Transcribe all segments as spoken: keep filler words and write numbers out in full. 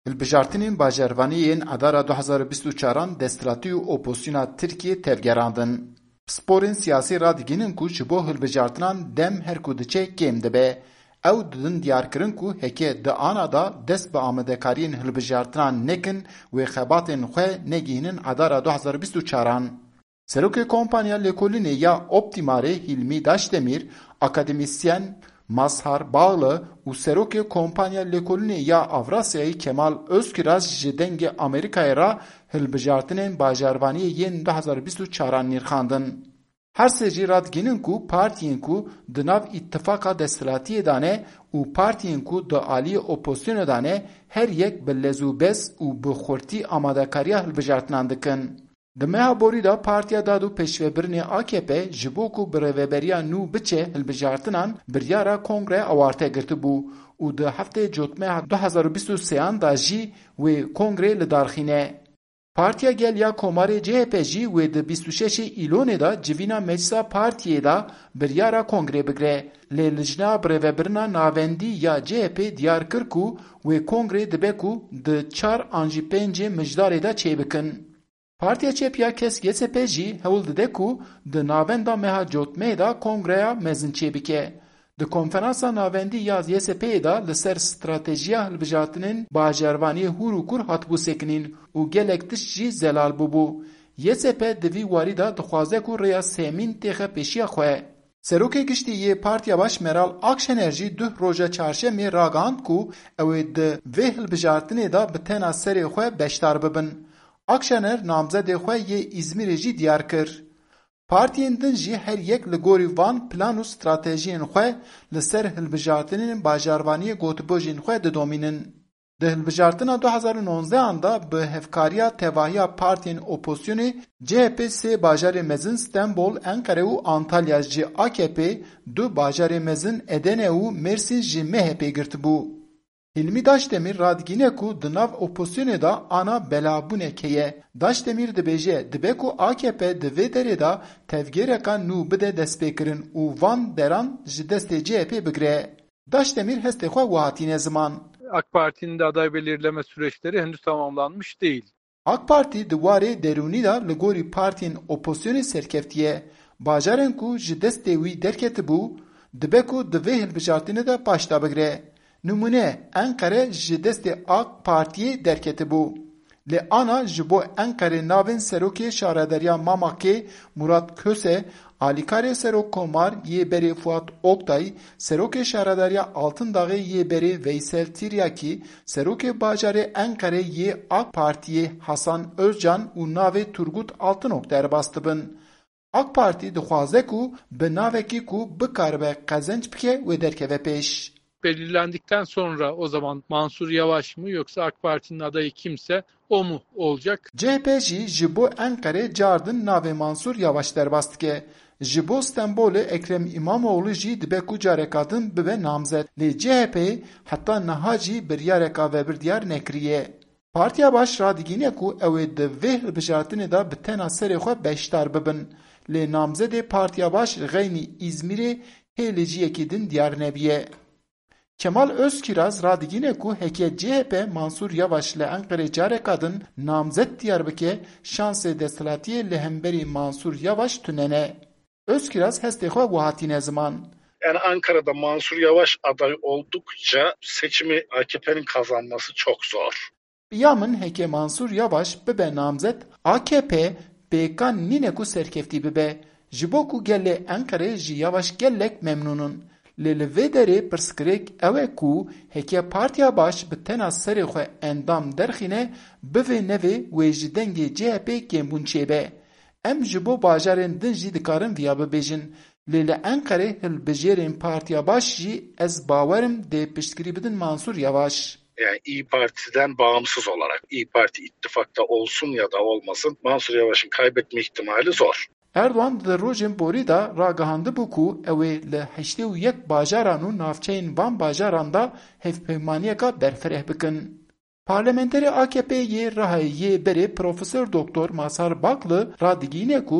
Hilbijartinên bajarvaniyên Adara du hezar û bîst û çaran desthilatî û opozisyona Tirkiye tevgerandin. Sporên siyasî radigihînin ku ji bo hilbijartinan dem her ku diçe kêm dibe. Ew didin diyarkirin ku heke di ana da dest bi amadekariyên hilbijartinan nekin wê xebatên xwe negihînin Adara du hezar û bîst û çaran. Serokê Kompanya Lêkolînê ya Optimarê Hilmi Daşdemîr, akademisyen Mazhar Bağlı û Serokê Kompanya Lêkolînê ya Avrasyayê Kemal Özkiraz ji dengê Amerîkayê ra hilbijartinên bajarvaniyê yên du hezar û bîst û çaran nîrxandin. Her sê jî radigihînin ku partiyên ku di nav îttifaka desthilatiyê de ne û partiyên ku di aliyê opozisyonê de ne her yek bi lez û bez û bi xurtî amadekariya hilbijartinan dikin. Di meha borî de Partiya Dad û Pêşvebirinê A K P ji bo ku bi rêveberiya nû biçe hilbijartinan biryara kongre awarte girtibû û di heftê Cotmeya du hezar û bîst û sêyan da jî wê kongre li darxîne. Partiya Gel ya Komarê C H P jî wê di bîst û şeşê îlonê da civîna meclisa partiyê da biryara kongre bigire. Lê Lijna bi rêvebirina navendî ya C H P diyar kir ku wê kongre dibe ku di çar an jî pêncê mijdarê de çêbikin. Partiya Çepya Kesk Y S P jî hewl dide ku di navenda meha Cotmeyê da kongreya mezin çêbike. Di konferansa navendî ya Y S P'yê da li ser stratejiya hilbijartinên bajarvaniyê hûr û kur hatibû sekinîn û gelek tişt jî zelal bûbû. Y S P di vî warî da dixwaze ku rêya sêmîn têxe pêşiya xwe. Serokê Giştî yê Partiya Baş Meral Akşener jî duh roja çarşemê ragihand ku ew ê di vê hilbijartinê da bi tena serê xwe beşdar bibin. Akşener namzedê xwe yê İzmîrê jî diyar kir. Partiyên din jî her yek li gorî van plan û stratejiyên xwe li ser hilbijartinên bajarvaniyê gotibojên xwe didomînin. Di hilbijartina du hezar û nonzehan da bi hevkariya tevahiya partiyên opozisyonê C H P sê bajarê mezin Stenbol, Enkere û Antalya ji A K P, du bajarê mezin Edirne û Mêrsîn ji M H P girtibû. Hilmi Daşdemir radigîne ku di nav opozisyonê da ana belabûnekê ye. Daşdemir dibêje dibe ku A K P di vê derê da tevgêreka nû bide destpêkirin û van deran ji destê C H P bigire. Daşdemir hestê xwe wihatîne ziman. AK Parti'nin de aday belirleme süreçleri henüz tamamlanmış değil. AK Parti di warê derûnî da li gorî partiyên opozisyonê serkeftiye. Bajarên ku ji destê wî derketibû dibe ku di vê hilbijartinê de paş da bigire. Numune Enkere ji destê AK Partiyê derketibû. Lê ana ji bo Enkerê navên Serokê Şaredariya Mamakê Murat Köse, Alîkarê Serokkomar yê berê Fuat Oktay, Serokê Şaredariya Altındağê yê berê Veysel Tiryakî, Serokê Bajarê Enkere yê AK Partiyê Hasan Özcan û navê Turgut Altınok derbastibin. AK Parti dixwaze ku bi navekî ku bikaribe qezenc bike wê derkeve pêş. Belirlendikten sonra o zaman Mansur Yavaş mı yoksa AK Parti'nin adayı kimse o mu olacak? C H P jî ji bo Enkere cardin navê Mansur Yavaş derbast dike. Ji bo Stenbolê Ekrem İmamoğlu jî dibe ku careka din bibe namzet. Lê C H P heta niha jî biryareka vebirdiyar nekiriye. Partiya Baş radigîne ku ew ê di vê hilbijartinê da bi tena serê xwe beşdar bibin. Lê namzedê Partiya Baş Xeynî İzmîrê hêlê jî yekî din diyar nebiye. Kemal Özkiraz radigîne ku heke C H P Mansur Yavaş li Enqerê careka din namzet diyar bike şansê desthilatiyê li hemberî Mansur Yavaş tunene. Özkiraz hestê xwe wihatîne ziman. Yani Ankara'da Mansur Yavaş aday oldukça seçimi A K P'nin kazanması çok zor. Ya min heke Mansur Yavaş bibe namzet A K P pêkan nîne ku serkeftî bibe. Ji bo ku gelê Enqerê ji Yavaş gelek memnûnun. Lê li vê derê pirskirêk ew e ku heke Partiya Baş bi tena serê xwe endam derxîne bivê nevê wê ji dengê C H P kêmbûn çêbe. Em ji bo bajarên din jî dikarin viya bibêjin. Lê li Enqerê hilbijêrên Partiya Baş jî ez bawerim dê piştgirî bidin Mansur Yavaş. Yani İyi Parti'den bağımsız olarak İyi Parti ittifakta olsun ya da olmasın Mansur Yavaş'ın kaybetme ihtimali zor. Erdoğan di rojên borî da ragihandibû ku ew ê li heştê û yek bajaran û navçeyên van bajaran da hevpeymaniyeka berfireh bikin. Parlamenterê A K P yê Rihayê yê berê Profesör Doktor Mazhar Bağlı radigîne ku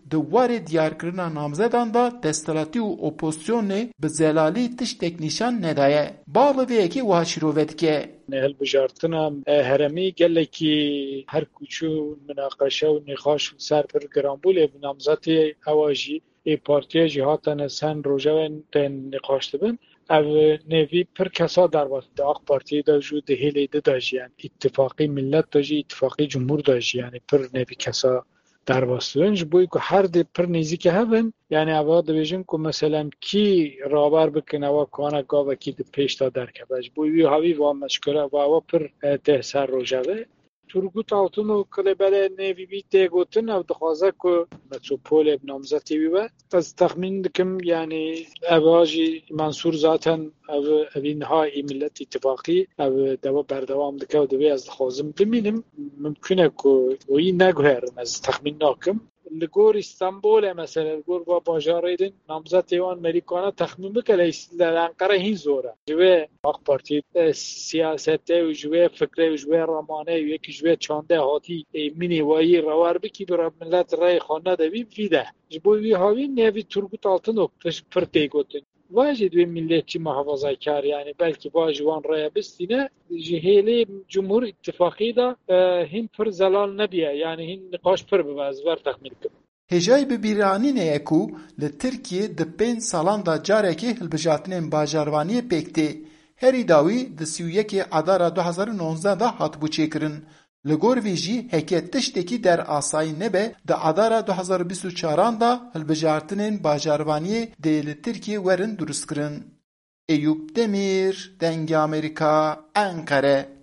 di warê diyarkirina namzedan da desthilatî û opozisyonê bi zelalî tiştek nîşan nedaye. Bavê wiha şîrove dike. Hilbijartina heremî gelekî her kûçû münaqeşe û nîqaş ser pir giranbû lê namzetê ewa jî ê partiya jî hatine sen rojevên tên nîqaş dibin. Ev nevî pir kesa derbas di AK Partiyê de jî di hêlê de de jî yani îttifaqî millet de jî îttifaqî cumhur de jî yani pir nevî kesa derbas dibin ji bo ku her de pir nêzîk hebin yani ev dibêjin ku meselem kî raber bikin ewa kana gavekî di pêş da derkeve ji bo wî havî va meşkule ewa pir tê ser rojevê. Turgut Altınok kilêberê nevî wî tê gotin ev dixwaze ku metropolê namzetê wî be. Ez texmîn dikim yani ev jî Mansûr zaten ev evî nihayî Millet İttifaqî ev deva berdewam dike û divê ez dixwazim bimînim mümkün e ku wî neguherin ez texmîn nakim. Li gor İstanbulê mesela li gor bajarê din namzetê wan Merîkana texmîn bike li Enqere hîn zor e. Ji wê AK Parti siyasetê û ji wê fikrê û ji wê ramanê û yekî ji wê çandê hatî minê wayî rewar bikî bi millet rayê xwe nedebî vî de. Ji bo wî havî nevî Turgut Altınok pir tê gotin. Va jî divê milletçî muhafazakar yani belkî va ji wan raya bistîne ji hêlê Cumhur İttifaqî da hîn pir zelal nebiye yani hîn nîqaş pir bibe ez ver texmîn dikim. Hêjayî bibîranînê ye ku li Tirkiye di pênc salan da carekê hilbijartinên bajarvaniyê pêk tê. Herî dawî di sî û yekê Adara du hezar û nonzdeh da hatibû çêkirin. Li gor vê jî heke tiştekî derasayî nebe di Adara du hezar û bîst û çaran da hilbijartinên bajarvaniyê dê li Tirkiye werin durustkirin. Eyûb Demîr, Dengê Amerîka, Enqere.